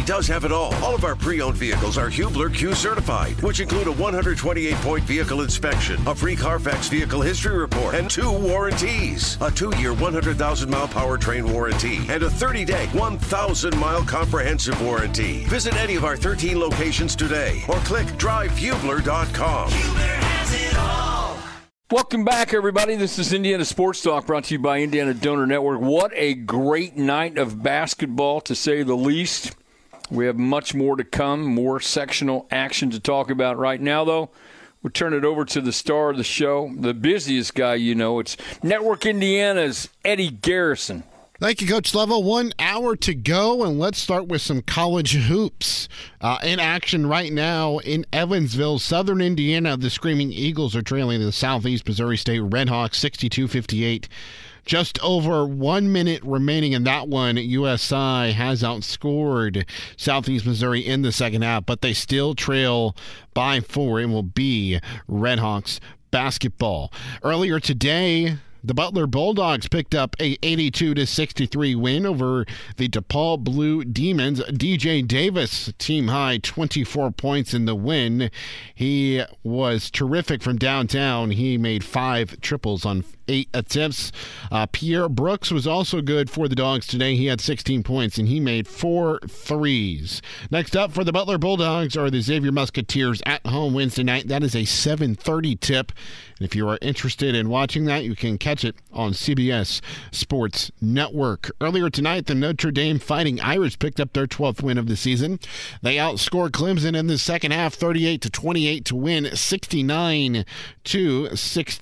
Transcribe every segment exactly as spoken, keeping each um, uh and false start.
does have it all. All of our pre-owned vehicles are Hubler Q certified, which include a one hundred twenty-eight point vehicle inspection, a free Carfax vehicle history report, and two warranties. A two-year, one hundred thousand mile powertrain warranty, and a thirty-day, one thousand mile comprehensive warranty. Visit any of our thirteen locations today, or click drive hubler dot com. Hubler has it all. Welcome back, everybody. This is Indiana Sports Talk, brought to you by Indiana Donor Network. What a great night of basketball, to say the least. We have much more to come, more sectional action to talk about. Right now, though, we'll turn it over to the star of the show, the busiest guy you know. It's Network Indiana's Eddie Garrison. Thank you, Coach Level. One hour to go, and let's start with some college hoops. Uh, in action right now in Evansville, Southern Indiana, the Screaming Eagles are trailing the Southeast Missouri State Redhawks sixty-two fifty-eight. Just over one minute remaining in that one. U S I has outscored Southeast Missouri in the second half, but they still trail by four and will be Redhawks basketball. Earlier today, the Butler Bulldogs picked up a eighty-two to sixty-three win over the DePaul Blue Demons. D J Davis, team high, twenty-four points in the win. He was terrific from downtown. He made five triples on eight attempts. Uh, Pierre Brooks was also good for the Dogs today. He had sixteen points, and he made four threes. Next up for the Butler Bulldogs are the Xavier Musketeers at home Wednesday night. That is a seven thirty tip. And if you are interested in watching that, you can catch it on C B S Sports Network. Earlier tonight, the Notre Dame Fighting Irish picked up their twelfth win of the season. They outscored Clemson in the second half, thirty-eight to twenty-eight, to win sixty-nine to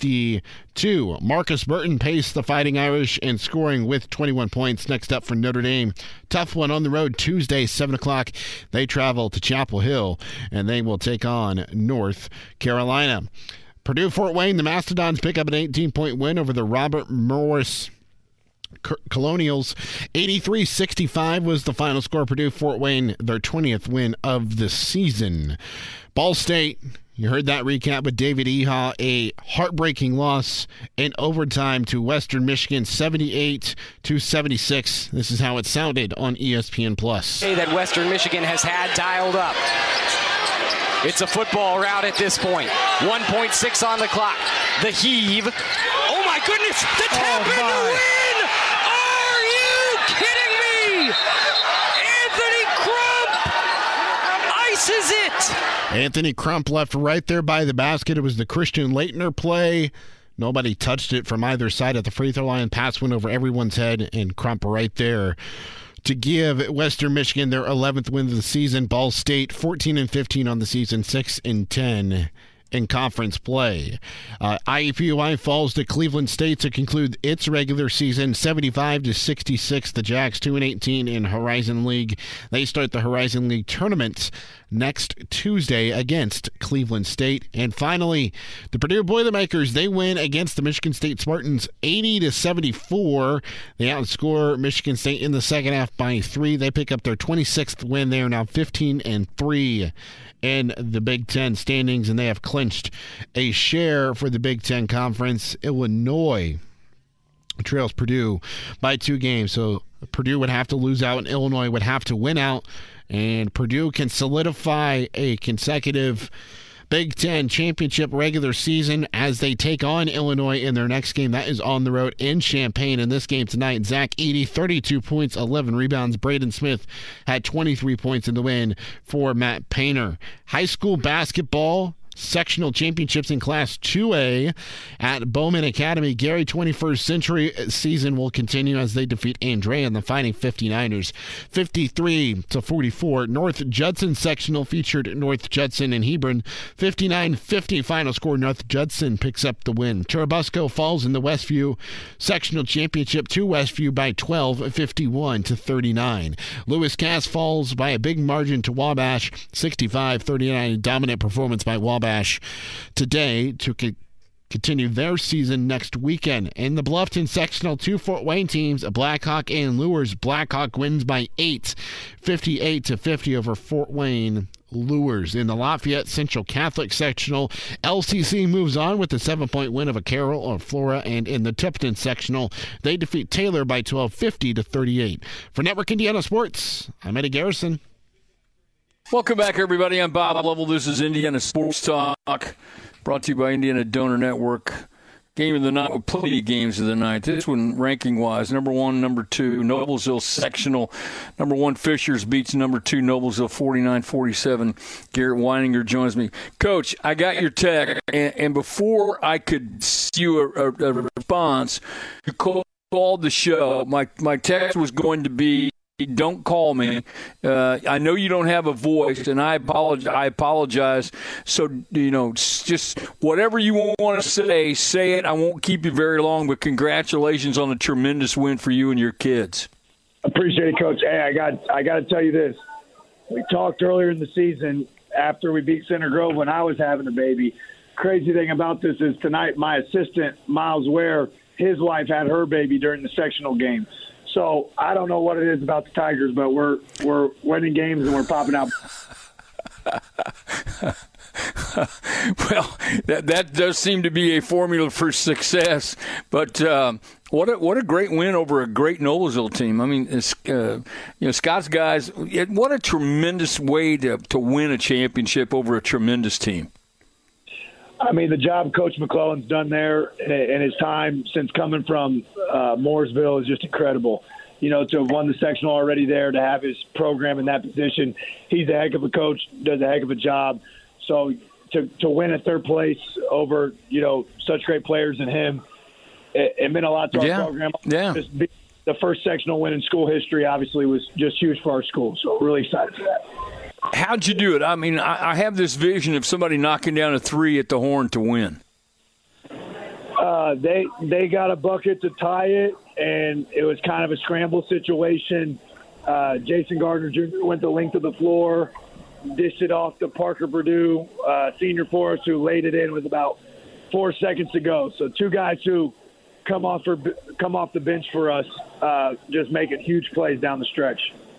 sixty-two. Marcus Burton paced the Fighting Irish in scoring with twenty-one points. Next up for Notre Dame, tough one on the road Tuesday, seven o'clock. They travel to Chapel Hill, and they will take on North Carolina. Purdue-Fort Wayne, the Mastodons pick up an eighteen-point win over the Robert Morris Colonials. eighty-three sixty-five was the final score. Purdue-Fort Wayne, their twentieth win of the season. Ball State, you heard that recap with David Eha, a heartbreaking loss in overtime to Western Michigan, seventy-eight to seventy-six. This is how it sounded on E S P N Plus. That Western Michigan has had dialed up. It's a football route at this point. one point six on the clock. The heave. Oh, my goodness. The tap in to win. Are you kidding me? Anthony Crump ices it. Anthony Crump left right there by the basket. It was the Christian Leitner play. Nobody touched it from either side at the free throw line. Pass went over everyone's head, and Crump right there to give Western Michigan their eleventh win of the season. Ball State fourteen and fifteen on the season, six and ten in conference play. Uh, I U P U I falls to Cleveland State to conclude its regular season, seventy-five to sixty-six. The Jacks two and eighteen in Horizon League. They start the Horizon League tournament next Tuesday against Cleveland State. And finally, the Purdue Boilermakers, they win against the Michigan State Spartans eighty to seventy-four. They outscore Michigan State in the second half by three. They pick up their twenty-sixth win. They are now fifteen and three in the Big Ten standings, and they have clinched a share for the Big Ten Conference. Illinois trails Purdue by two games, so Purdue would have to lose out, and Illinois would have to win out, and Purdue can solidify a consecutive Big Ten championship regular season as they take on Illinois in their next game. That is on the road in Champaign. In this game tonight, Zach Edey, thirty-two points, eleven rebounds. Braden Smith had twenty-three points in the win for Matt Painter. High school basketball sectional championships in Class two A at Bowman Academy. Gary twenty-first Century season will continue as they defeat Andrea and the Fighting fifty-niners fifty-three to forty-four. North Judson sectional featured North Judson and Hebron. fifty-nine fifty final score. North Judson picks up the win. Churubusco falls in the Westview sectional championship to Westview by twelve, fifty-one to thirty-nine. Lewis Cass falls by a big margin to Wabash, sixty-five thirty-nine. Dominant performance by Wabash today to co- continue their season next weekend. In the Bluffton sectional, two Fort Wayne teams, Blackhawk and Lures. Blackhawk wins by eight, fifty-eight to fifty over Fort Wayne Lures. In the Lafayette Central Catholic sectional, L C C moves on with a seven-point win of a Carroll or Flora, and in the Tipton sectional, they defeat Taylor by twelve, fifty to thirty-eight. For Network Indiana Sports, I'm Eddie Garrison. Welcome back, everybody. I'm Bob Lovell. This is Indiana Sports Talk, brought to you by Indiana Donor Network. Game of the night, with plenty of games of the night. This one, ranking-wise, number one, number two, Noblesville sectional. Number one, Fishers beats number two, Noblesville forty-nine forty-seven. Garrett Weininger joins me. Coach, I got your text, and, and before I could see you a, a, a response, you called the show. My, my text was going to be, don't call me. Uh, I know you don't have a voice, and I apologize. I apologize. So, you know, just whatever you want to say, say it. I won't keep you very long, but congratulations on a tremendous win for you and your kids. Appreciate it, Coach. Hey, I got I got to tell you this. We talked earlier in the season after we beat Center Grove when I was having a baby. Crazy thing about this is tonight my assistant, Miles Ware, his wife had her baby during the sectional game. So I don't know what it is about the Tigers, but we're we're winning games and we're popping out. Well, that that does seem to be a formula for success. But um, what a, what a great win over a great Noblesville team. I mean, it's, uh, you know, Scott's guys. It, what a tremendous way to to win a championship over a tremendous team. I mean, the job Coach McClellan's done there in his time since coming from uh, Mooresville is just incredible. You know, to have won the sectional already there, to have his program in that position, he's a heck of a coach, does a heck of a job. So to to win at third place over, you know, such great players in him, it, it meant a lot to our yeah. program. Yeah. Just be, the first sectional win in school history obviously was just huge for our school. So really excited for that. How'd you do it? I mean, I, I have this vision of somebody knocking down a three at the horn to win. Uh, they they got a bucket to tie it, and it was kind of a scramble situation. Uh, Jason Gardner Junior went the length of the floor, dished it off to Parker Purdue, uh, senior for us, who laid it in with about four seconds to go. So two guys who come off for, come off the bench for us, uh, just making huge plays down the stretch.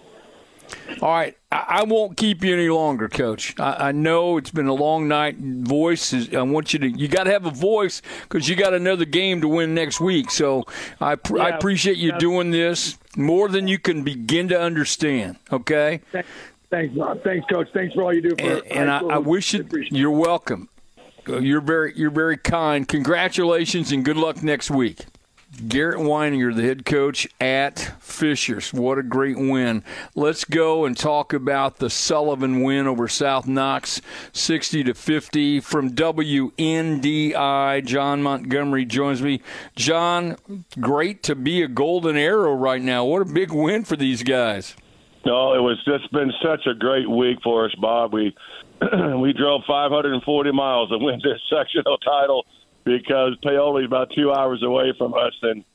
All right, I, I won't keep you any longer, Coach. I, I know it's been a long night. Voice is. I want you to. You got to have a voice because you got another game to win next week. So I, pr- yeah, I appreciate you yeah. doing this more than you can begin to understand. Okay. Thanks, thanks, thanks Coach. Thanks for all you do for. And, and I, I wish it. You're welcome. You're very, you're very kind. Congratulations and good luck next week. Garrett Weininger, the head coach at Fishers. What a great win. Let's go and talk about the Sullivan win over South Knox, sixty to fifty. From W N D I, John Montgomery joins me. John, great to be a Golden Arrow right now. What a big win for these guys. No, it was just been such a great week for us, Bob. We, we drove five hundred forty miles to win this sectional title, because Paoli's about two hours away from us, and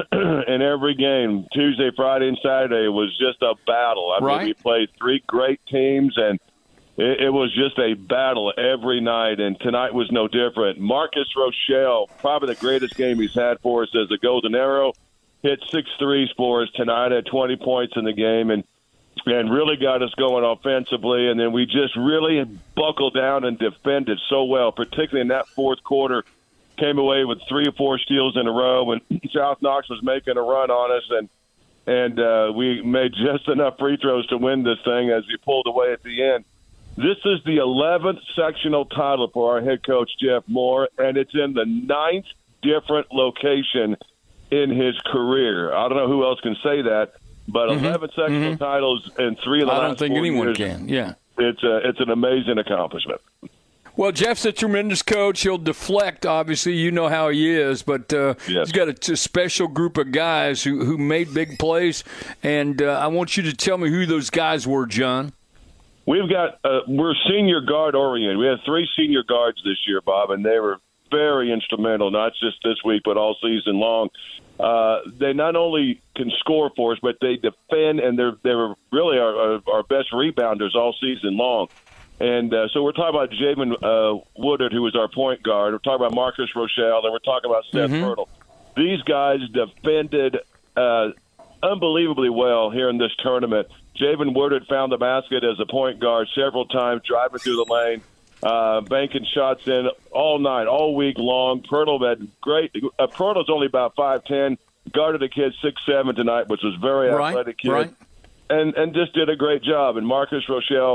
in every game, Tuesday, Friday, and Saturday, was just a battle. I right. mean, we played three great teams, and it, it was just a battle every night, and tonight was no different. Marcus Rochelle, probably the greatest game he's had for us as a Golden Arrow, hit six threes for us tonight, had twenty points in the game, and and really got us going offensively, and then we just really buckled down and defended so well, particularly in that fourth quarter. Came away with three or four steals in a row, and South Knox was making a run on us, and and uh, we made just enough free throws to win this thing as we pulled away at the end. This is the eleventh sectional title for our head coach, Jeff Moore, and it's in the ninth different location in his career. I don't know who else can say that, but mm-hmm. eleven sectional mm-hmm. titles in three of the I last don't think four anyone years, can, yeah. It's, a, it's an amazing accomplishment. Well, Jeff's a tremendous coach. He'll deflect, obviously. You know how he is. But uh, yes. he's got a, a special group of guys who, who made big plays. And uh, I want you to tell me who those guys were, John. We've got uh, – we're senior guard oriented. We had three senior guards this year, Bob, and they were very instrumental, not just this week but all season long. Uh, they not only can score for us, but they defend, and they're, they were really our, our best rebounders all season long. And uh, so we're talking about Jamin uh, Woodard, who was our point guard. We're talking about Marcus Rochelle, and we're talking about Seth mm-hmm. Myrtle. These guys defended uh, unbelievably well here in this tournament. Jamin Woodard found the basket as a point guard several times, driving through the lane, uh, banking shots in all night, all week long. Pirtle had great uh, – Pirtle's only about five ten, guarded a kid six seven tonight, which was a very right, athletic kid, right. and, and just did a great job. And Marcus Rochelle –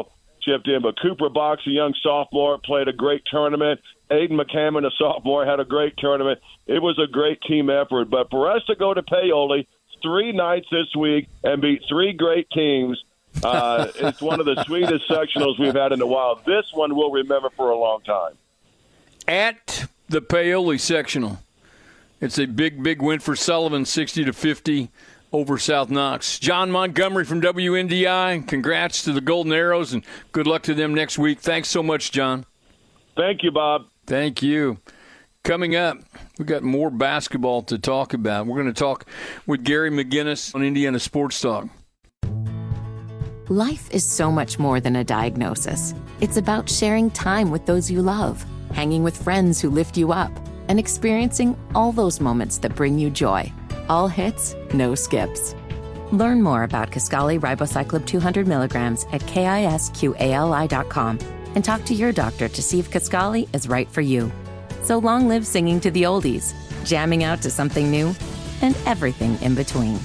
chipped in. But Cooper Box, a young sophomore, played a great tournament. Aiden McCammon, a sophomore, had a great tournament. It was a great team effort. But for us to go to Paoli three nights this week and beat three great teams, uh, it's one of the sweetest sectionals we've had in a while. This one we'll remember for a long time. At the Paoli sectional, it's a big, big win for Sullivan, sixty to fifty over South Knox. John Montgomery from W N D I, congrats to the Golden Arrows, and good luck to them next week. Thanks so much, John. Thank you, Bob. Thank you. Coming up, we've got more basketball to talk about. We're going to talk with Gary McGinnis on Indiana Sports Talk. Life is so much more than a diagnosis. It's about sharing time with those you love, hanging with friends who lift you up, and experiencing all those moments that bring you joy. All hits, no skips. Learn more about Kisqali Ribociclib two hundred milligrams at kisqali dot com and talk to your doctor to see if Kisqali is right for you. So long live singing to the oldies, jamming out to something new, and everything in between.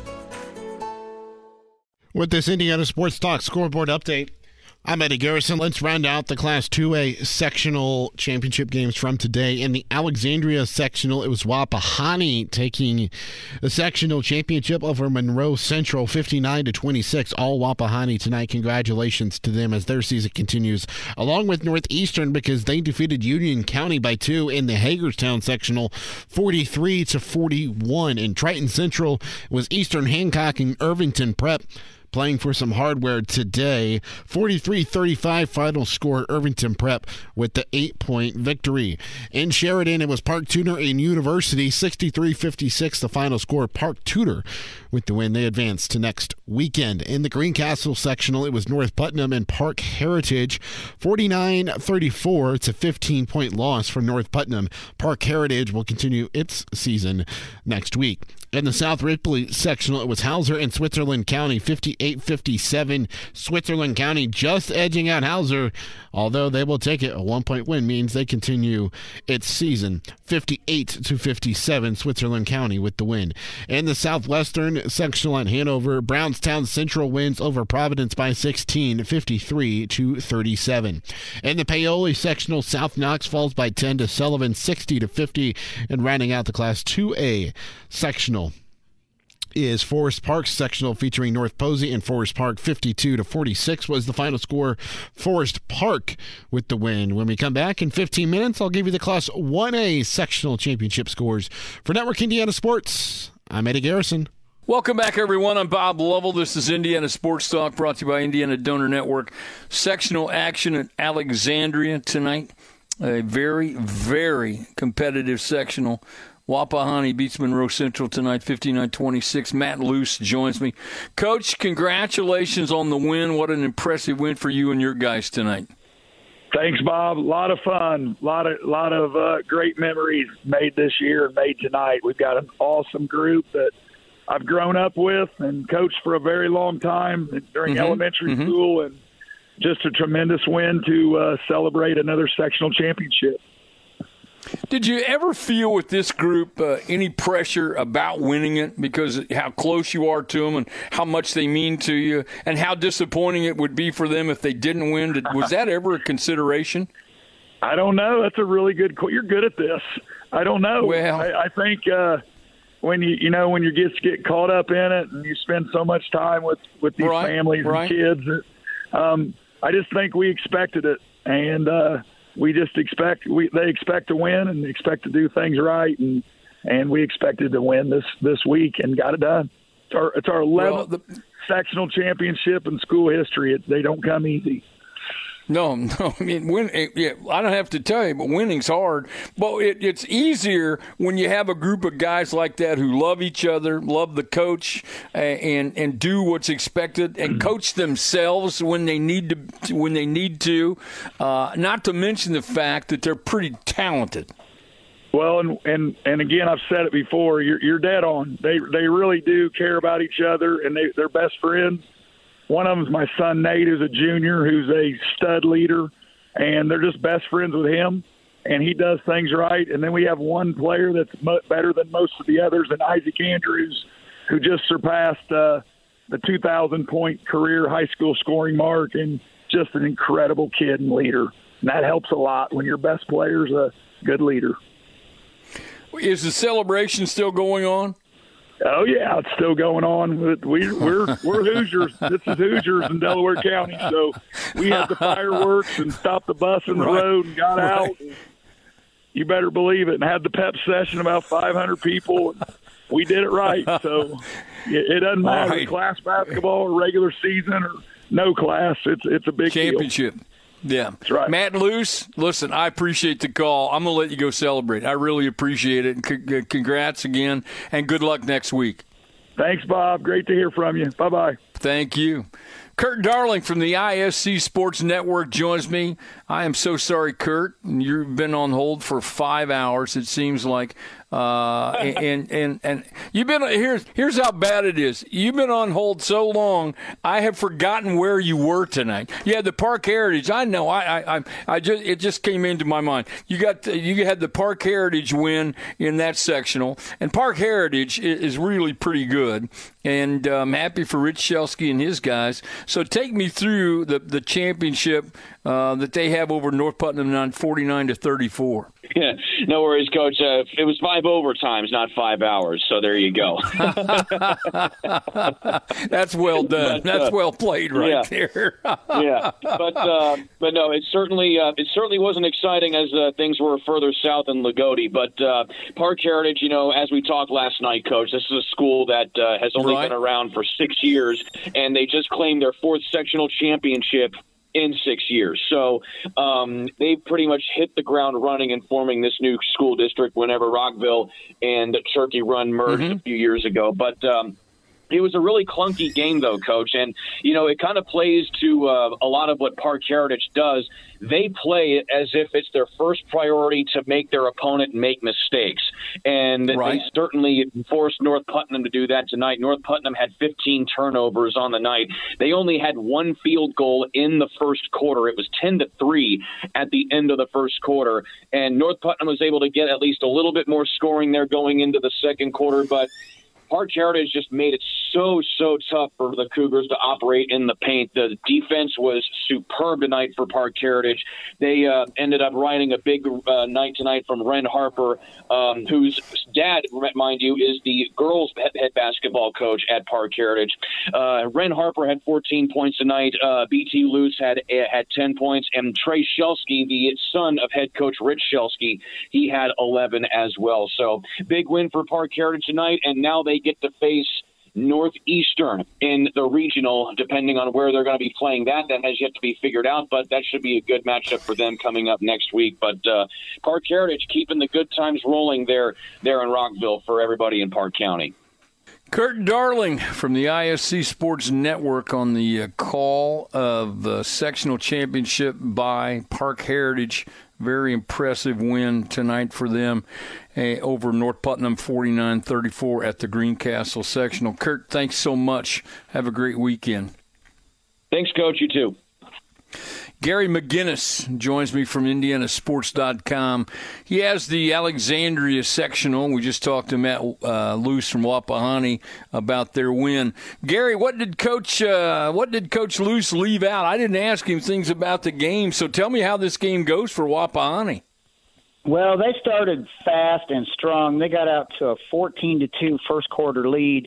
With this Indiana Sports Talk scoreboard update, I'm Eddie Garrison. Let's round out the Class two A sectional championship games from today. In the Alexandria sectional, it was Wapahani taking the sectional championship over Monroe Central, fifty-nine to twenty-six. All Wapahani tonight. Congratulations to them as their season continues, along with Northeastern, because they defeated Union County by two in the Hagerstown sectional, forty-three to forty-one. In Triton Central was Eastern Hancock and Irvington Prep playing for some hardware today. forty-three thirty-five final score, Irvington Prep with the eight-point victory. In Sheridan, it was Park Tudor and University, sixty-three fifty-six the final score. Park Tudor with the win. They advanced to next weekend. In the Greencastle sectional, it was North Putnam and Park Heritage, forty-nine thirty-four. It's a fifteen-point loss for North Putnam. Park Heritage will continue its season next week. In the South Ripley sectional, it was Hauser and Switzerland County, fifty-eight fifty-seven. Switzerland County just edging out Hauser, although they will take it. A one-point win means they continue its season. fifty-eight to fifty-seven, Switzerland County with the win. In the Southwestern sectional at Hanover, Brownstown Central wins over Providence by sixteen, fifty-three to thirty-seven. In the Paoli sectional, South Knox falls by ten to Sullivan, sixty to fifty. And rounding out the Class two A sectional is Forest Park sectional featuring North Posey and Forest Park. Fifty-two to forty-six was the final score. Forest Park with the win. When we come back in fifteen minutes, I'll give you the Class one A sectional championship scores. For Network Indiana Sports, I'm Eddie Garrison. Welcome back, everyone. I'm Bob Lovell. This is Indiana Sports Talk, brought to you by Indiana Donor Network. Sectional action at Alexandria tonight. A very, very competitive sectional. Wapahani beats Monroe Central tonight, fifty-nine twenty-six. Matt Luce joins me. Coach, congratulations on the win. What an impressive win for you and your guys tonight. Thanks, Bob. A lot of fun. A lot of, lot of uh, great memories made this year and made tonight. We've got an awesome group that I've grown up with and coached for a very long time during mm-hmm. elementary mm-hmm. school, and just a tremendous win to uh, celebrate another sectional championship. Did you ever feel with this group uh, any pressure about winning it because of how close you are to them and how much they mean to you and how disappointing it would be for them if they didn't win? Did, was that ever a consideration? I don't know. That's a really good – you're good at this. I don't know. Well, I, I think uh, when you you know when you get get caught up in it and you spend so much time with, with these right, families right. and kids, um, I just think we expected it. And uh, – we just expect we they expect to win and expect to do things right, and and we expected to win this this week and got it done. It's our it's our eleventh well, the, sectional championship in school history. It, they don't come easy. No, no. I mean, win. Yeah, I don't have to tell you, but winning's hard. But it, it's easier when you have a group of guys like that who love each other, love the coach, and and do what's expected, and coach themselves when they need to. When they need to, uh, not to mention the fact that they're pretty talented. Well, and and, and again, I've said it before. You're, you're dead on. They they really do care about each other, and they, they're best friends. One of them is my son, Nate, who's a junior, who's a stud leader, and they're just best friends with him, and he does things right. And then we have one player that's much better than most of the others, and Isaac Andrews, who just surpassed uh, the two thousand point career high school scoring mark and just an incredible kid and leader. And that helps a lot when your best player's a good leader. Is the celebration still going on? Oh yeah, it's still going on. We, we're we're Hoosiers. This is Hoosiers in Delaware County, so we had the fireworks and stopped the bus in the right. road and got right. out. And you better believe it, and had the pep session about five hundred people. And we did it right. So it, it doesn't matter right. class basketball or regular season or no class. It's it's a big championship. Deal. Yeah. That's right. Matt Luce, listen, I appreciate the call. I'm going to let you go celebrate. I really appreciate it. And c- congrats again, and good luck next week. Thanks, Bob. Great to hear from you. Bye-bye. Thank you. Kurt Darling from the I S C Sports Network joins me. I am so sorry, Kurt. You've been on hold for five hours, it seems like. Uh, and, and and you've been here's here's how bad it is. You've been on hold so long, I have forgotten where you were tonight. You had the Park Heritage. I know. I I I just it just came into my mind. You got the, you had the Park Heritage win in that sectional, and Park Heritage is, is really pretty good. And I'm happy for Rich Shelsky and his guys. So take me through the the championship uh, that they have over North Putnam on forty-nine to thirty-four. Yeah, no worries, Coach. Uh, it was five overtimes, not five hours. So there you go. That's well done. But, That's uh, well played, right yeah. there. yeah, but uh, but no, it certainly uh, it certainly wasn't exciting as uh, things were further south in Lagodi. But uh, Park Heritage, you know, as we talked last night, Coach, this is a school that uh, has only right. been around for six years, and they just claimed their fourth sectional championship in six years. So um, they pretty much hit the ground running in forming this new school district whenever Rockville and Turkey Run merged mm-hmm. a few years ago. But um, it was a really clunky game, though, Coach. And, you know, it kind of plays to uh, a lot of what Park Heritage does. They play it as if it's their first priority to make their opponent make mistakes. And right. they certainly forced North Putnam to do that tonight. North Putnam had fifteen turnovers on the night. They only had one field goal in the first quarter. It was ten to three at the end of the first quarter. And North Putnam was able to get at least a little bit more scoring there going into the second quarter. But Park Heritage just made it so, so tough for the Cougars to operate in the paint. The defense was superb tonight for Park Heritage. They uh, ended up riding a big uh, night tonight from Ren Harper, um, whose dad, mind you, is the girls' head basketball coach at Park Heritage. Uh, Ren Harper had fourteen points tonight. Uh, B T Luce had had ten points. And Trey Shelsky, the son of head coach Rich Shelsky, he had eleven as well. So big win for Park Heritage tonight, and now they get to face Northeastern in the regional, depending on where they're going to be playing that. That has yet to be figured out, but that should be a good matchup for them coming up next week. But uh, Park Heritage keeping the good times rolling there, there in Rockville for everybody in Park County. Kurt Darling from the I S C Sports Network on the uh, call of the sectional championship by Park Heritage. Very impressive win tonight for them uh, over North Putnam forty-nine thirty-four at the Greencastle sectional. Kurt, thanks so much. Have a great weekend. Thanks, Coach. You too. Gary McGinnis joins me from Indiana Sports dot com. He has the Alexandria sectional. We just talked to Matt uh, Luce from Wapahani about their win. Gary, what did Coach uh, what did Coach Luce leave out? I didn't ask him things about the game, so tell me how this game goes for Wapahani. Well, they started fast and strong. They got out to a fourteen to two first quarter lead,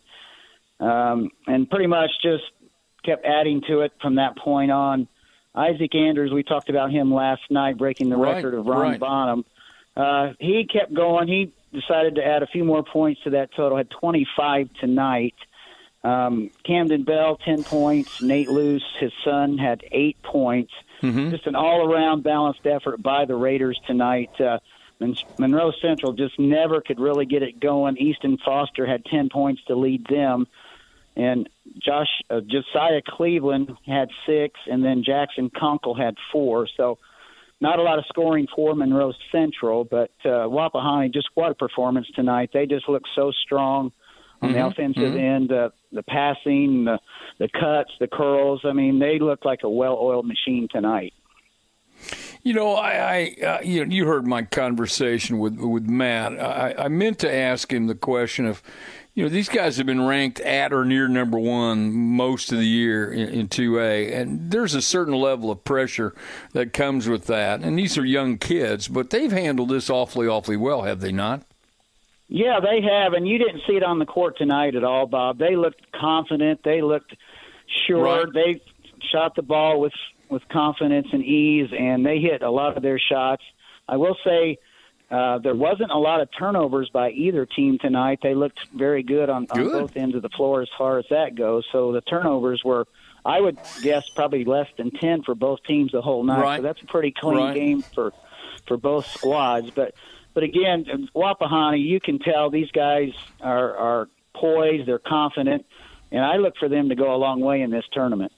um, and pretty much just kept adding to it from that point on. Isaac Anders, we talked about him last night, breaking the right, record of Ron right. Bonham. Uh, he kept going. He decided to add a few more points to that total, had twenty-five tonight. Um, Camden Bell, ten points. Nate Luce, his son, had eight points. Mm-hmm. Just an all-around balanced effort by the Raiders tonight. Uh, Monroe Central just never could really get it going. Easton Foster had ten points to lead them. And Josh uh, Josiah Cleveland had six, and then Jackson Conkle had four. So not a lot of scoring for Monroe Central, but uh, Wapahani, just what a performance tonight. They just look so strong on mm-hmm. the offensive mm-hmm. end, uh, the passing, the, the cuts, the curls. I mean, they look like a well-oiled machine tonight. You know, I, I uh, you know, you heard my conversation with with Matt. I, I meant to ask him the question of, you know, these guys have been ranked at or near number one most of the year in, in two A, and there's a certain level of pressure that comes with that. And these are young kids, but they've handled this awfully, awfully well, have they not? Yeah, they have, and you didn't see it on the court tonight at all, Bob. They looked confident. They looked sure. Right. They shot the ball with, with confidence and ease, and they hit a lot of their shots. I will say uh, there wasn't a lot of turnovers by either team tonight. They looked very good on, good. on both ends of the floor as far as that goes. So the turnovers were, I would guess, probably less than ten for both teams the whole night. Right. So that's a pretty clean right. game for, for both squads. But But again, Wapahani, you can tell these guys are, are poised, they're confident, and I look for them to go a long way in this tournament.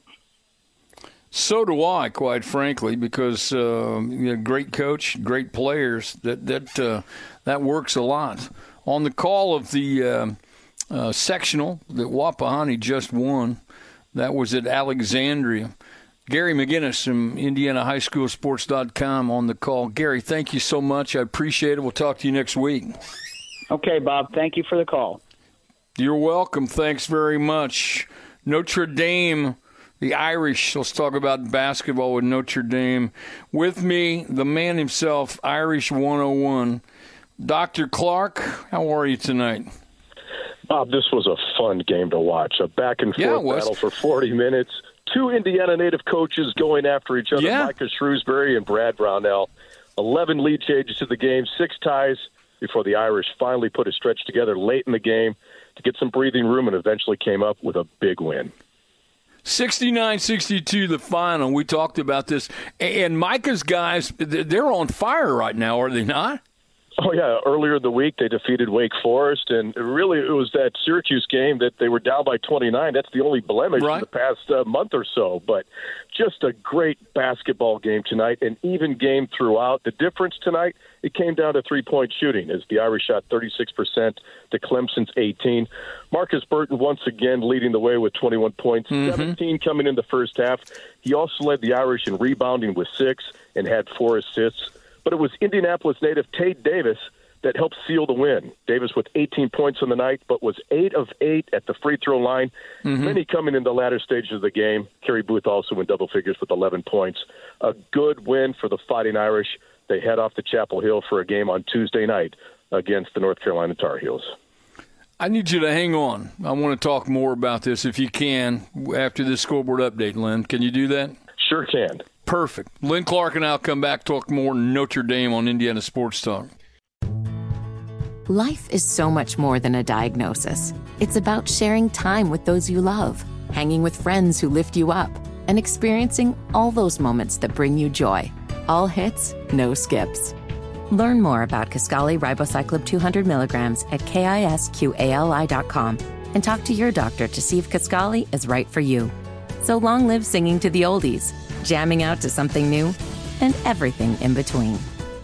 So do I, quite frankly, because uh, you know, great coach, great players. That that uh, that works a lot. On the call of the uh, uh, sectional that Wapahani just won, that was at Alexandria. Gary McGinnis from Indiana High School Sports dot com on the call. Gary, thank you so much. I appreciate it. We'll talk to you next week. Okay, Bob. Thank you for the call. You're welcome. Thanks very much. Notre Dame, the Irish. Let's talk about basketball with Notre Dame. With me, the man himself, Irish one oh one. Doctor Clark, how are you tonight? Bob, this was a fun game to watch. A back-and-forth yeah, battle for forty minutes. Two Indiana native coaches going after each other, yeah. Micah Shrewsbury and Brad Brownell. eleven lead changes to the game, six ties before the Irish finally put a stretch together late in the game to get some breathing room and eventually came up with a big win. sixty-nine sixty-two the final. We talked about this. And Micah's guys, they're on fire right now, are they not? Oh, yeah. Earlier in the week, they defeated Wake Forest, and really it was that Syracuse game that they were down by twenty-nine. That's the only blemish right. in the past uh, month or so. But just a great basketball game tonight, an even game throughout. The difference tonight, it came down to three-point shooting as the Irish shot thirty-six percent to Clemson's eighteen. Marcus Burton once again leading the way with twenty-one points, mm-hmm. seventeen coming in the first half. He also led the Irish in rebounding with six and had four assists. But it was Indianapolis native Tate Davis that helped seal the win. Davis with eighteen points on the night, but was eight of eight at the free throw line. Mm-hmm. Many coming in the latter stages of the game. Kerry Booth also in double figures with eleven points. A good win for the Fighting Irish. They head off to Chapel Hill for a game on Tuesday night against the North Carolina Tar Heels. I need you to hang on. I want to talk more about this if you can after this scoreboard update, Lynn. Can you do that? Sure can. Perfect. Lynn Clark and I'll come back, talk more Notre Dame on Indiana Sports Talk. Life is so much more than a diagnosis. It's about sharing time with those you love, hanging with friends who lift you up, and experiencing all those moments that bring you joy. All hits, no skips. Learn more about Kisqali Ribociclib two hundred milligrams at kisqali dot com and talk to your doctor to see if Kisqali is right for you. So long live singing to the oldies, jamming out to something new, and everything in between.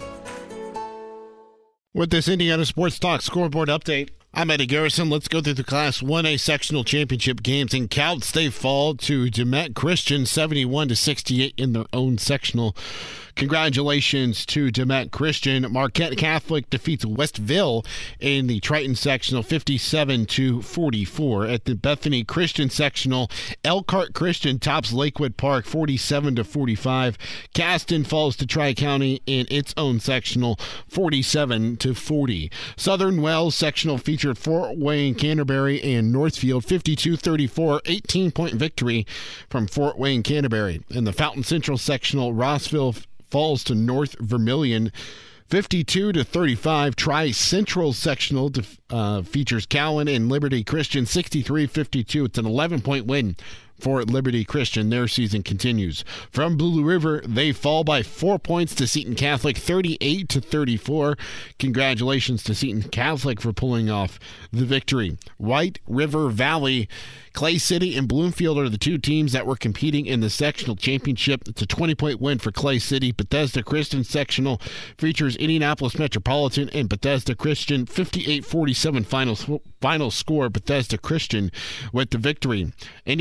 With this Indiana Sports Talk scoreboard update, I'm Eddie Garrison. Let's go through the Class one A sectional championship games. In Couts, they fall to DeMette Christian seventy-one to sixty-eight in their own sectional. Congratulations to DeMette Christian. Marquette Catholic defeats Westville in the Triton sectional fifty-seven to forty-four. At the Bethany Christian sectional, Elkhart Christian tops Lakewood Park forty-seven to forty-five. Caston falls to Tri-County in its own sectional forty-seven to forty. Southern Wells sectional featured Fort Wayne, Canterbury, and Northfield fifty-two thirty-four, eighteen-point victory from Fort Wayne, Canterbury. In the Fountain Central sectional, Rossville falls to North Vermilion fifty-two to thirty-five. Tri-Central sectional uh, features Cowan and Liberty Christian sixty-three fifty-two. It's an eleven-point win for Liberty Christian. Their season continues. From Blue River, they fall by four points to Seton Catholic, thirty-eight to thirty-four. Congratulations to Seton Catholic for pulling off the victory. White River Valley, Clay City, and Bloomfield are the two teams that were competing in the sectional championship. It's a twenty-point win for Clay City. Bethesda Christian sectional features Indianapolis Metropolitan and Bethesda Christian, fifty-eight forty-seven final, final score. Bethesda Christian with the victory. Indianapolis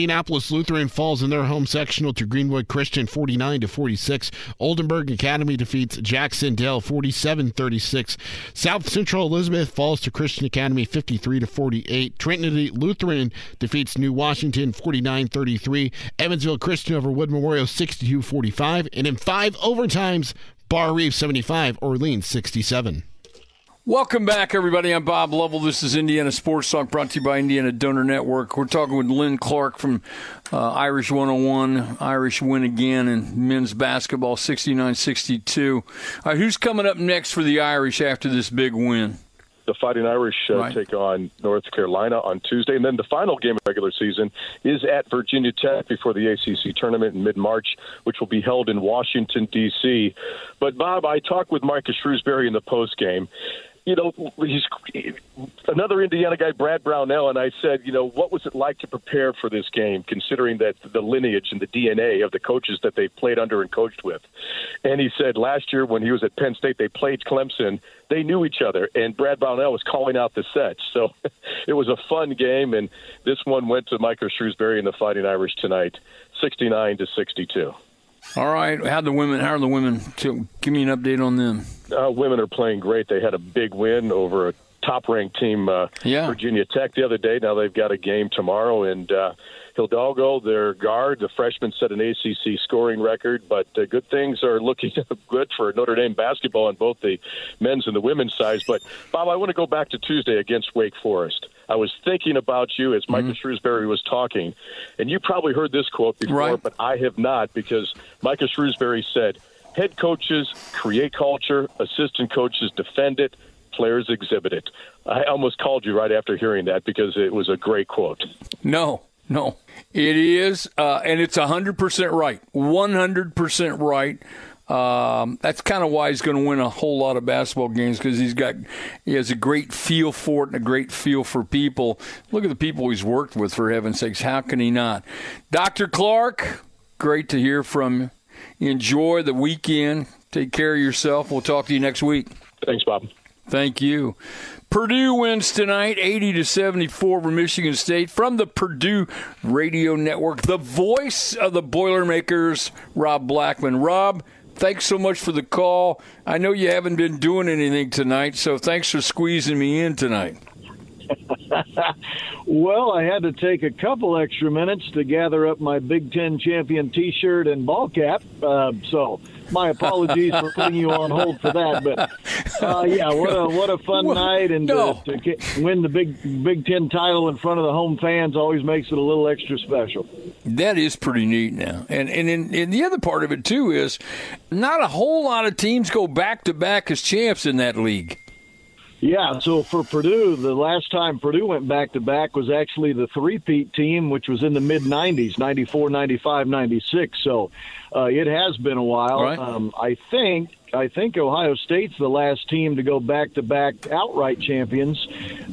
Dallas Lutheran falls in their home sectional to Greenwood Christian forty-nine to forty-six. Oldenburg Academy defeats Jacksonville forty-seven thirty-six. South Central Elizabeth falls to Christian Academy fifty-three to forty-eight. Trinity Lutheran defeats New Washington forty-nine thirty-three. Evansville Christian over Wood Memorial sixty-two forty-five. And in five overtimes, Bar Reef seventy-five, Orleans sixty-seven. Welcome back, everybody. I'm Bob Lovell. This is Indiana Sports Talk, brought to you by Indiana Donor Network. We're talking with Lynn Clark from uh, Irish one oh one. Irish win again in men's basketball, sixty-nine sixty-two. All right, who's coming up next for the Irish after this big win? The Fighting Irish uh, right. take on North Carolina on Tuesday. And then the final game of the regular season is at Virginia Tech before the A C C tournament in mid-March, which will be held in Washington, D C. But, Bob, I talked with Micah Shrewsbury in the postgame. You know, he's another Indiana guy, Brad Brownell, and I said, you know, what was it like to prepare for this game, considering that the lineage and the D N A of the coaches that they played under and coached with? And he said last year when he was at Penn State, they played Clemson. They knew each other, and Brad Brownell was calling out the sets. So it was a fun game, and this one went to Micah Shrewsbury and the Fighting Irish tonight, sixty-nine to sixty-two. All right. How the women? How are the women? Give me an update on them. Uh, women are playing great. They had a big win over a top-ranked team, uh, yeah. Virginia Tech, the other day. Now they've got a game tomorrow. And uh, Hidalgo, their guard, the freshman, set an A C C scoring record. But uh, good things are looking good for Notre Dame basketball on both the men's and the women's sides. But, Bob, I want to go back to Tuesday against Wake Forest. I was thinking about you as Micah mm-hmm. Shrewsbury was talking, and you probably heard this quote before, right. but I have not, because Micah Shrewsbury said, head coaches create culture, assistant coaches defend it, players exhibit it. I almost called you right after hearing that because it was a great quote. No, no, it is, uh, and it's one hundred percent right, one hundred percent right. Um, that's kind of why he's going to win a whole lot of basketball games, because he's got he has a great feel for it and a great feel for people. Look at the people he's worked with, for heaven's sakes. How can he not? Doctor Clark, great to hear from you. Enjoy the weekend. Take care of yourself. We'll talk to you next week. Thanks, Bob. Thank you. Purdue wins tonight, eighty to seventy-four over Michigan State. From the Purdue Radio Network, the voice of the Boilermakers, Rob Blackman. Rob, thanks so much for the call. I know you haven't been doing anything tonight, so thanks for squeezing me in tonight. Well, I had to take a couple extra minutes to gather up my Big Ten champion T-shirt and ball cap, uh, so my apologies for putting you on hold for that. But uh, yeah, what a what a fun well, night, and no. to, to win the Big Big Ten title in front of the home fans always makes it a little extra special. That is pretty neat now, and and, in, and the other part of it too is not a whole lot of teams go back to back as champs in that league. Yeah, so for Purdue, the last time Purdue went back-to-back was actually the three-peat team, which was in the mid-nineties, ninety-four, ninety-five, ninety-six. So uh, it has been a while. Right. Um, I think I think Ohio State's the last team to go back-to-back outright champions,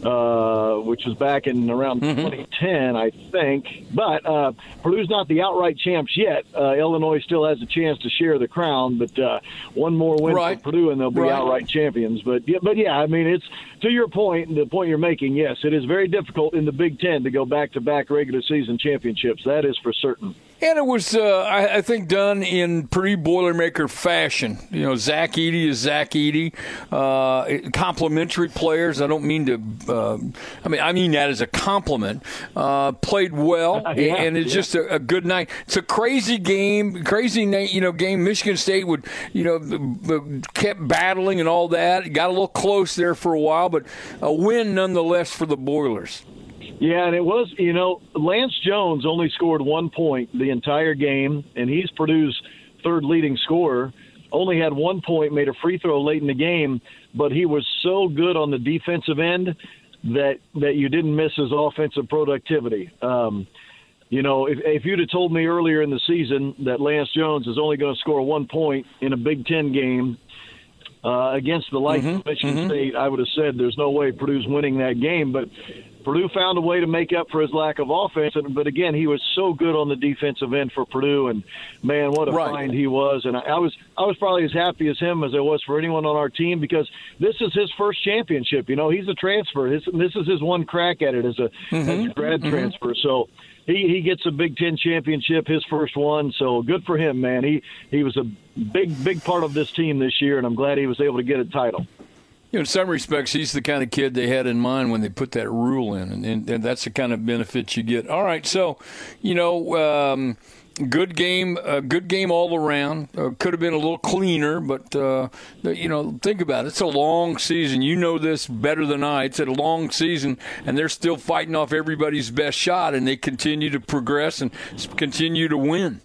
uh, which was back in around mm-hmm. twenty ten, I think. But uh, Purdue's not the outright champs yet. Uh, Illinois still has a chance to share the crown, but uh, one more win right. for Purdue and they'll be right. outright champions. But yeah, but yeah, I mean, it's to your point, the point you're making. Yes, it is very difficult in the Big Ten to go back-to-back regular season championships. That is for certain. And it was, uh, I, I think, done in pretty Boilermaker fashion. You know, Zach Edey is Zach Edey. Uh, complimentary players. I don't mean to. Uh, I mean, I mean that as a compliment. Uh, played well, uh, yeah, and it's yeah. just a, a good night. It's a crazy game, crazy night. You know, game. Michigan State would, you know, kept battling and all that. Got a little close there for a while, but a win nonetheless for the Boilers. Yeah, and it was, you know, Lance Jones only scored one point the entire game, and he's Purdue's third leading scorer. Only had one point, made a free throw late in the game, but he was so good on the defensive end that that you didn't miss his offensive productivity. Um, you know, if, if you'd have told me earlier in the season that Lance Jones is only going to score one point in a Big Ten game uh, against the likes mm-hmm, of Michigan mm-hmm. State, I would have said there's no way Purdue's winning that game, but Purdue found a way to make up for his lack of offense, but again, he was so good on the defensive end for Purdue, and man, what a right. find he was! And I, I was, I was probably as happy as him as I was for anyone on our team, because this is his first championship. You know, he's a transfer. This, this is his one crack at it as a, mm-hmm. as a grad mm-hmm. transfer. So, he, he gets a Big Ten championship, his first one. So good for him, man. He he was a big, big part of this team this year, and I'm glad he was able to get a title. You know, in some respects, he's the kind of kid they had in mind when they put that rule in, and, and, and that's the kind of benefit you get. All right, so, you know, um, good game, uh, good game all around. Uh, could have been a little cleaner, but, uh, you know, think about it. It's a long season. You know this better than I. It's a long season, and they're still fighting off everybody's best shot, and they continue to progress and continue to win.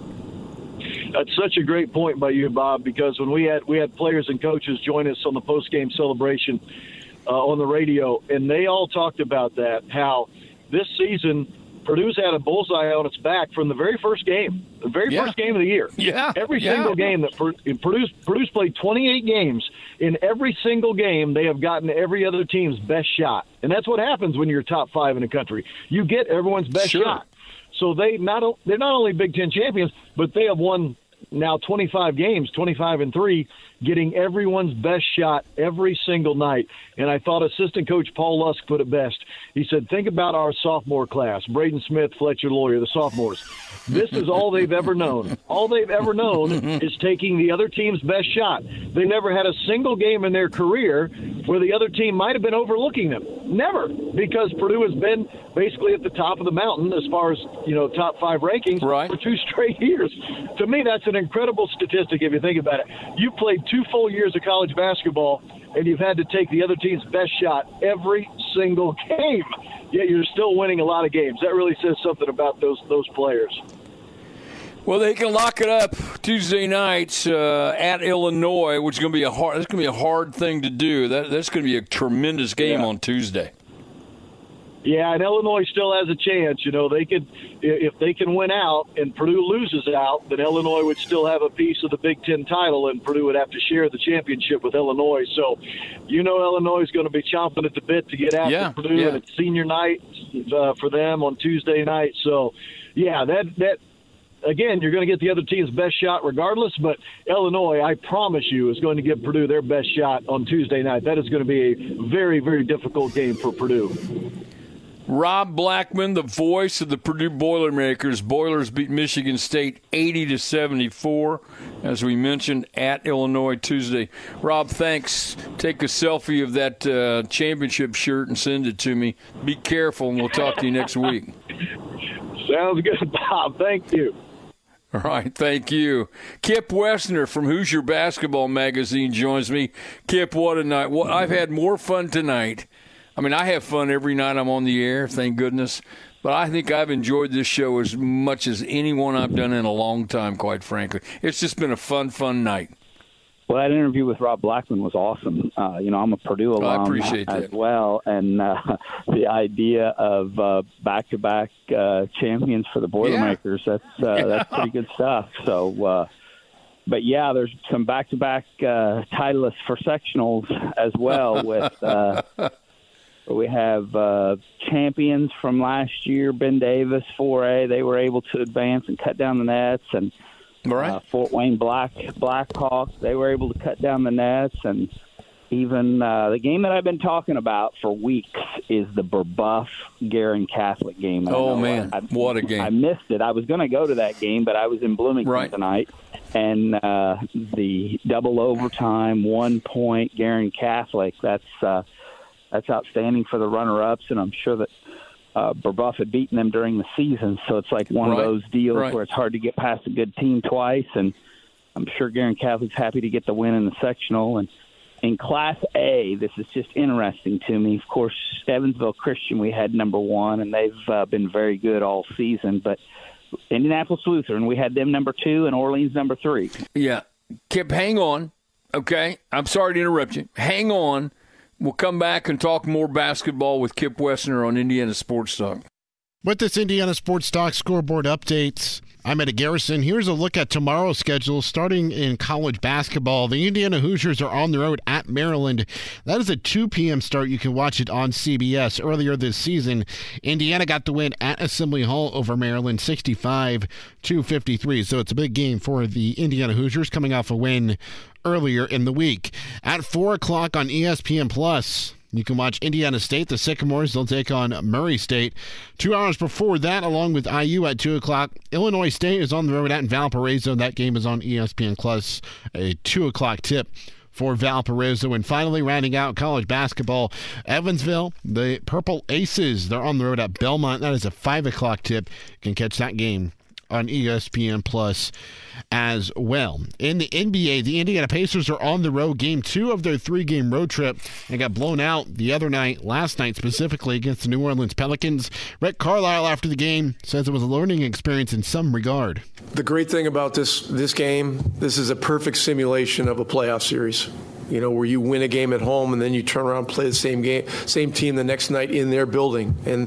That's such a great point by you, Bob, because when we had we had players and coaches join us on the post-game celebration uh, on the radio, and they all talked about that, how this season Purdue's had a bullseye on its back from the very first game, the very yeah. first game of the year. Yeah. Every yeah. single game that Purdue's, Purdue's played twenty-eight games. In every single game, they have gotten every other team's best shot. And that's what happens when you're top five in the country. You get everyone's best sure. shot. So they not they're not only Big Ten champions, but they have won now twenty-five games, twenty-five and three, getting everyone's best shot every single night. And I thought assistant coach Paul Lusk put it best. He said, think about our sophomore class, Braden Smith, Fletcher Lawyer, the sophomores. This is all they've ever known. All they've ever known is taking the other team's best shot. They never had a single game in their career where the other team might have been overlooking them. Never, because Purdue has been basically at the top of the mountain as far as, you know, top five rankings right. for two straight years. To me, that's an incredible statistic if you think about it. You played two full years of college basketball, and you've had to take the other team's best shot every single game, yet you're still winning a lot of games. That really says something about those those players. Well, they can lock it up Tuesday nights uh, at Illinois, which is going to be a hard. That's going to be a hard thing to do. That that's going to be a tremendous game yeah. on Tuesday. Yeah, and Illinois still has a chance. You know, they could, if they can win out and Purdue loses out, then Illinois would still have a piece of the Big Ten title, and Purdue would have to share the championship with Illinois. So, you know, Illinois is going to be chomping at the bit to get after yeah, Purdue, yeah. and it's senior night uh, for them on Tuesday night. So, yeah, that that. Again, you're going to get the other team's best shot regardless, but Illinois, I promise you, is going to give Purdue their best shot on Tuesday night. That is going to be a very, very difficult game for Purdue. Rob Blackman, the voice of the Purdue Boilermakers. Boilers beat Michigan State eighty to seventy-four, as we mentioned, at Illinois Tuesday. Rob, thanks. Take a selfie of that uh, championship shirt and send it to me. Be careful, and we'll talk to you next week. Sounds good, Bob. Thank you. All right, thank you. Kip Wessner from Hoosier Basketball Magazine joins me. Kip, what a night. What, I've had more fun tonight. I mean, I have fun every night I'm on the air, thank goodness. But I think I've enjoyed this show as much as anyone I've done in a long time, quite frankly. It's just been a fun, fun night. Well, that interview with Rob Blackman was awesome. Uh, you know, I'm a Purdue alum I appreciate as that. well, and uh, the idea of uh, back-to-back uh, champions for the Boilermakers, yeah. that's uh, yeah. that's pretty good stuff. So, uh, but yeah, there's some back-to-back uh, titleists for sectionals as well. With uh, we have uh, champions from last year, Ben Davis, four A. They were able to advance and cut down the nets, and Right. Uh, Fort Wayne Black Blackhawks, they were able to cut down the nets, and even uh, the game that I've been talking about for weeks is the Burbuff Garin Catholic game. Oh man, I, what a game! I missed it. I was going to go to that game, but I was in Bloomington right. tonight, and uh, the double overtime, one point Garin Catholic. That's uh, that's outstanding for the runner-ups, and I'm sure that. Uh, Burbuff had beaten them during the season, so it's like one right. of those deals right. where it's hard to get past a good team twice, and I'm sure Garin Catholic's happy to get the win in the sectional. And in Class A, this is just interesting to me. Of course, Evansville Christian we had number one, and they've uh, been very good all season, but Indianapolis Lutheran, we had them number two, and Orleans number three. Yeah. Kip, hang on, okay? I'm sorry to interrupt you. Hang on. We'll come back and talk more basketball with Kip Wessner on Indiana Sports Talk. With this Indiana Sports Talk scoreboard updates, I'm at a Garrison. Here's a look at tomorrow's schedule. Starting in college basketball, the Indiana Hoosiers are on the road at Maryland. That is a two p.m. start. You can watch it on C B S. Earlier this season, Indiana got the win at Assembly Hall over Maryland, sixty-five to fifty-three. So it's a big game for the Indiana Hoosiers coming off a win earlier in the week. At four o'clock on E S P N Plus, You can watch Indiana State, the Sycamores. They'll take on Murray State. Two hours before that, along with I U at two o'clock, Illinois State is on the road at Valparaiso. That game is on E S P N Plus, a two o'clock tip for Valparaiso. And finally, rounding out college basketball, Evansville, the Purple Aces, they're on the road at Belmont. That is a five o'clock tip. You can catch that game on E S P N Plus as well. In the N B A, the Indiana Pacers are on the road, game two of their three-game road trip, and got blown out the other night, last night specifically, against the New Orleans Pelicans. Rick Carlisle, after the game, says it was a learning experience in some regard. The great thing about this this game, this is a perfect simulation of a playoff series. You know, where you win a game at home and then you turn around and play the same game, same team the next night in their building. And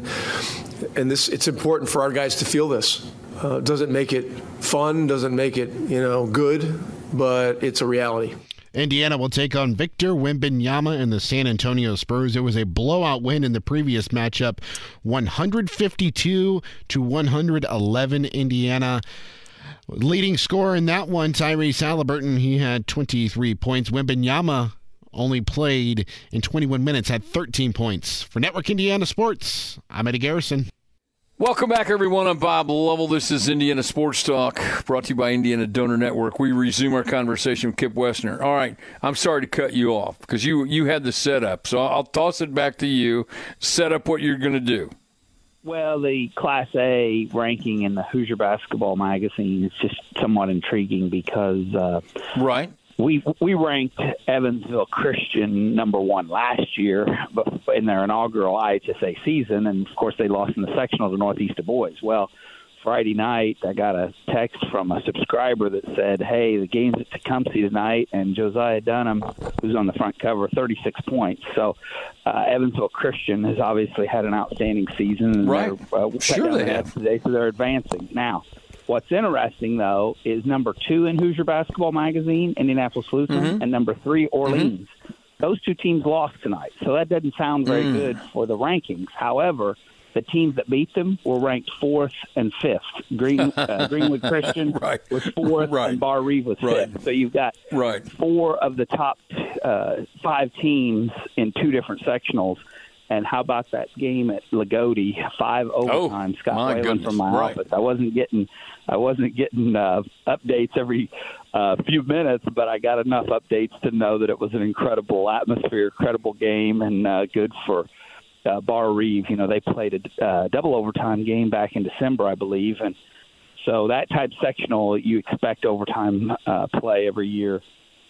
and this, it's important for our guys to feel this. Uh, doesn't make it fun, doesn't make it, you know, good, but it's a reality. Indiana will take on Victor Wembanyama and the San Antonio Spurs. It was a blowout win in the previous matchup, one fifty-two to one eleven Indiana. Leading scorer in that one, Tyrese Halliburton, he had twenty-three points. Wembanyama only played in twenty-one minutes, had thirteen points. For Network Indiana Sports, I'm Eddie Garrison. Welcome back, everyone. I'm Bob Lovell. This is Indiana Sports Talk, brought to you by Indiana Donor Network. We resume our conversation with Kip Wessner. All right, I'm sorry to cut you off because you, you had the setup, so I'll toss it back to you. Set up what you're going to do. Well, the Class A ranking in the Hoosier Basketball Magazine is just somewhat intriguing because uh, right. We we ranked Evansville Christian number one last year in their inaugural I H S A season, and, of course, they lost in the sectional to Northeast Du Bois. Well, Friday night, I got a text from a subscriber that said, hey, the game's at Tecumseh tonight, and Josiah Dunham, who's on the front cover, thirty-six points. So uh, Evansville Christian has obviously had an outstanding season. And right. Uh, sure they have. Today, so they're advancing. Now, what's interesting, though, is number two in Hoosier Basketball Magazine, Indianapolis Lutheran, mm-hmm. and number three, Orleans. Mm-hmm. Those two teams lost tonight, so that doesn't sound very mm. good for the rankings. However, the teams that beat them were ranked fourth and fifth. Green, uh, Greenwood Christian right. was fourth, right. and Bar Reeve was right. fifth. So you've got right. four of the top uh, five teams in two different sectionals. And how about that game at Lagodi, five overtime? Oh, Scott my Whalen goodness. from my right. office. I wasn't getting, I wasn't getting uh, updates every uh, few minutes, but I got enough updates to know that it was an incredible atmosphere, incredible game, and uh, good for uh, Bar Reeve. You know, they played a uh, double overtime game back in December, I believe, and so that type sectional you expect overtime uh, play every year.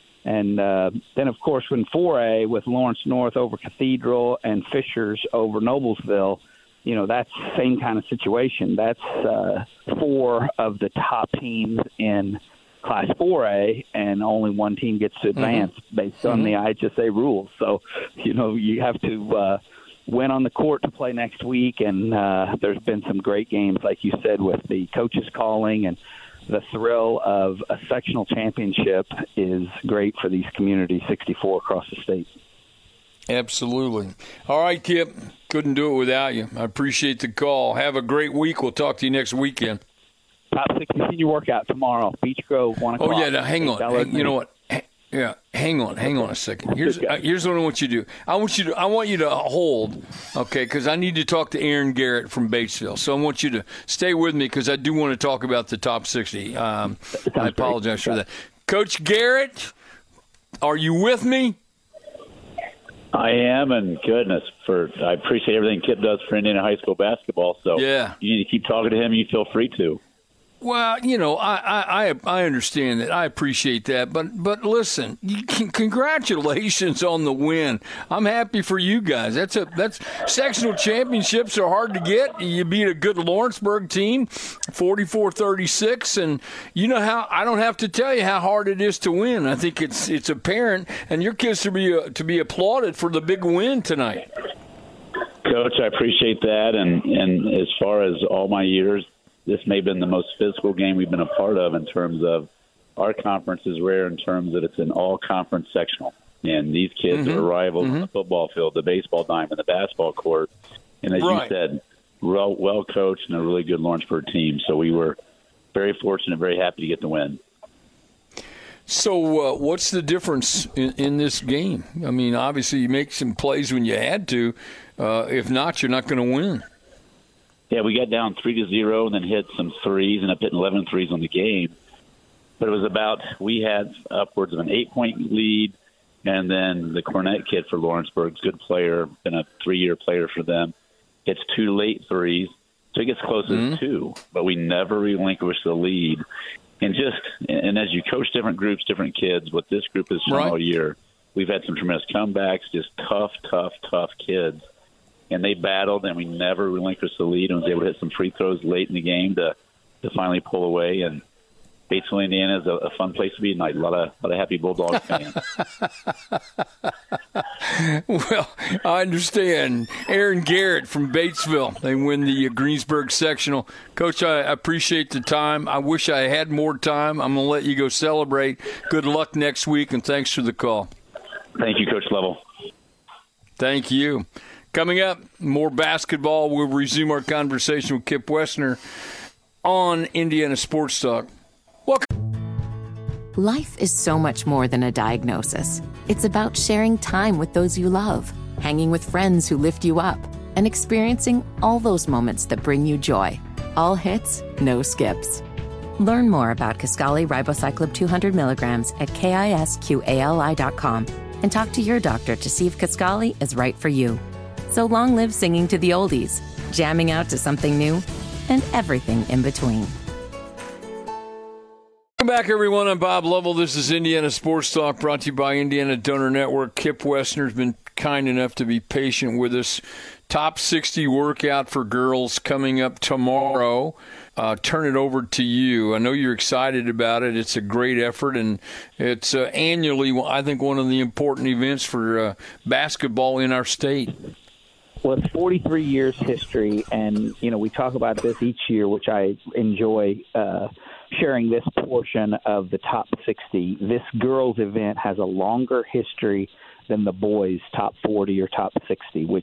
And uh, then, of course, when four A with Lawrence North over Cathedral and Fishers over Noblesville, you know, that's the same kind of situation. That's uh, four of the top teams in Class four A, and only one team gets to advance mm-hmm. based on mm-hmm. the I H S A rules. So, you know, you have to uh, win on the court to play next week, and uh, there's been some great games, like you said, with the coaches calling, and the thrill of a sectional championship is great for these communities, sixty-four across the state. Absolutely. All right, Kip. Couldn't do it without you. I appreciate the call. Have a great week. We'll talk to you next weekend. Top sixty senior workout tomorrow. Beach Grove, one o'clock. Oh, yeah. Now, hang on. Hang, you know what? Yeah, hang on, hang on a second. Here's uh, here's what I want you to do. I want you to I want you to hold, okay? Because I need to talk to Aaron Garrett from Batesville. So I want you to stay with me because I do want to talk about the top sixty. Um, I apologize for that. Coach Garrett, are you with me? I am, and goodness, for I appreciate everything Kip does for Indiana high school basketball. So yeah, you need to keep talking to him. You feel free to. Well, you know, I, I, I understand that. I appreciate that. But but listen, you can, congratulations on the win. I'm happy for you guys. That's a that's sectional championships are hard to get. You beat a good Lawrenceburg team, forty-four thirty-six, and you know how I don't have to tell you how hard it is to win. I think it's it's apparent, and your kids to be uh, to be applauded for the big win tonight. Coach, I appreciate that, and and as far as all my years, this may have been the most physical game we've been a part of in terms of our conference is rare in terms that it's an all-conference sectional. And these kids mm-hmm. are rivals mm-hmm. on the football field, the baseball diamond, the basketball court. And as right. you said, well, well coached and a really good Lawrenceburg team. So we were very fortunate, very happy to get the win. So uh, what's the difference in, in this game? I mean, obviously you make some plays when you had to. Uh, if not, you're not going to win. Yeah, we got down three to zero and then hit some threes and up hitting eleven threes on the game. But it was about, we had upwards of an eight-point lead, and then the Cornett kid for Lawrenceburg's good player, been a three-year player for them, hits two late threes. So it gets close mm-hmm. as two, but we never relinquished the lead. And just, and as you coach different groups, different kids, what this group has shown right. all year, we've had some tremendous comebacks, just tough, tough, tough kids. And they battled, and we never relinquished the lead and was able to hit some free throws late in the game to, to finally pull away. And Batesville, Indiana is a, a fun place to be tonight. A lot of, a lot of happy Bulldogs fans. Well, I understand. Aaron Garrett from Batesville. They win the Greensburg sectional. Coach, I appreciate the time. I wish I had more time. I'm going to let you go celebrate. Good luck next week, and thanks for the call. Thank you, Coach Lovell. Thank you. Coming up, more basketball. We'll resume our conversation with Kip Wessner on Indiana Sports Talk. Life is so much more than a diagnosis. It's about sharing time with those you love, hanging with friends who lift you up, and experiencing all those moments that bring you joy. All hits, no skips. Learn more about Kisqali Ribociclib two hundred milligrams at kisqali dot com and talk to your doctor to see if Kisqali is right for you. So long live singing to the oldies, jamming out to something new, and everything in between. Welcome back, everyone. I'm Bob Lovell. This is Indiana Sports Talk, brought to you by Indiana Donor Network. Kip Wessner's been kind enough to be patient with us. Top sixty workout for girls coming up tomorrow. Uh, turn it over to you. I know you're excited about it. It's a great effort, and it's uh, annually, I think, one of the important events for uh, basketball in our state. Well, it's forty-three years history, and, you know, we talk about this each year, which I enjoy uh, sharing this portion of the top sixty. This girls' event has a longer history than the boys' top forty or top sixty, which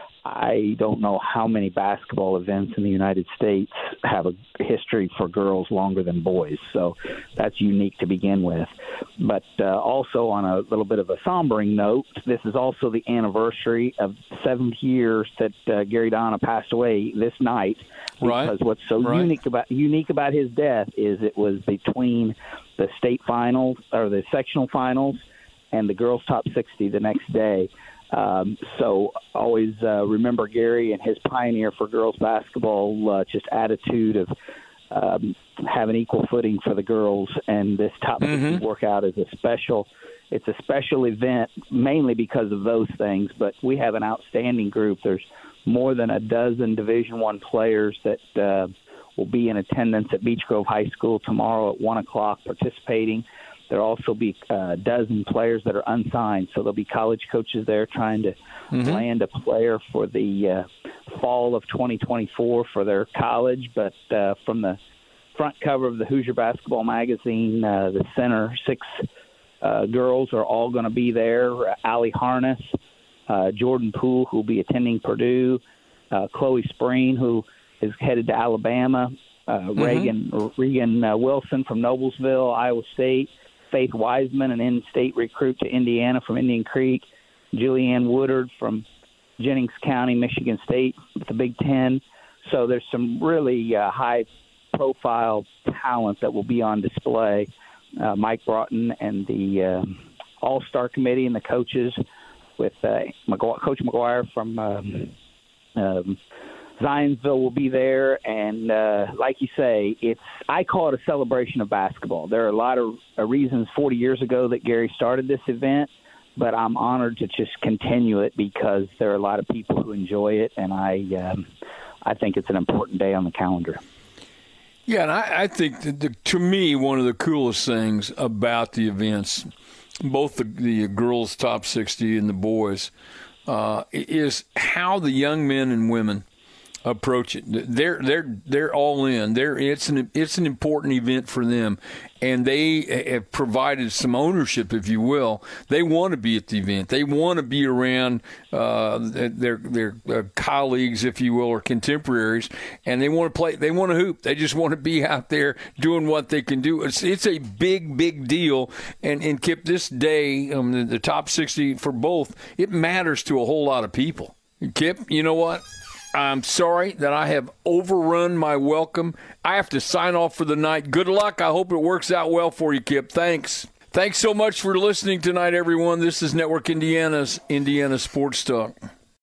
I don't know how many basketball events in the United States have a history for girls longer than boys. So that's unique to begin with. But uh, also on a little bit of a sombering note, this is also the anniversary of seven years that uh, Gary Donna passed away this night. Right. Because what's so right. unique about unique about his death is it was between the state finals or the sectional finals and the girls' top sixty the next day. Um, so always uh, remember Gary and his pioneer for girls basketball, uh, just attitude of um, having equal footing for the girls. And this top mm-hmm. sixty workout is a special. It's a special event mainly because of those things. But we have an outstanding group. There's more than a dozen Division One players that uh, will be in attendance at Beech Grove High School tomorrow at one o'clock participating. There'll also be a dozen players that are unsigned, so there'll be college coaches there trying to mm-hmm. land a player for the uh, fall of twenty twenty-four for their college. But uh, from the front cover of the Hoosier Basketball Magazine, uh, the center six uh, girls are all going to be there. Allie Harness, uh, Jordan Poole, who will be attending Purdue, uh, Chloe Spreen, who is headed to Alabama, uh, mm-hmm. Reagan, Regan uh, Wilson from Noblesville, Iowa State, Faith Wiseman, an in-state recruit to Indiana from Indian Creek, Julianne Woodard from Jennings County, Michigan State, with the Big Ten. So there's some really uh, high-profile talent that will be on display. Uh, Mike Broughton and the uh, All-Star Committee and the coaches with uh, McGu- Coach McGuire from um, um, Zionsville will be there, and uh, like you say, it's I call it a celebration of basketball. There are a lot of uh, reasons forty years ago that Gary started this event, but I'm honored to just continue it because there are a lot of people who enjoy it, and I um, I think it's an important day on the calendar. Yeah, and I, I think that the, to me, one of the coolest things about the events, both the, the girls' top sixty and the boys, uh, is how the young men and women approach it. They're they're they're all in. They're it's an it's an important event for them, and they have provided some ownership, if you will. They want to be at the event. They want to be around uh, their their uh, colleagues, if you will, or contemporaries, and they want to play. They want to hoop. They just want to be out there doing what they can do. It's it's a big big deal. And and Kip, this day, um, the, the top sixty for both, it matters to a whole lot of people. Kip, you know what? I'm sorry that I have overrun my welcome. I have to sign off for the night. Good luck. I hope it works out well for you, Kip. Thanks. Thanks so much for listening tonight, everyone. This is Network Indiana's Indiana Sports Talk.